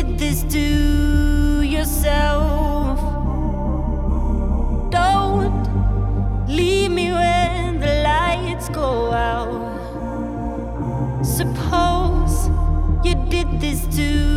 did this to yourself. Don't leave me when the lights go out. Suppose you did this to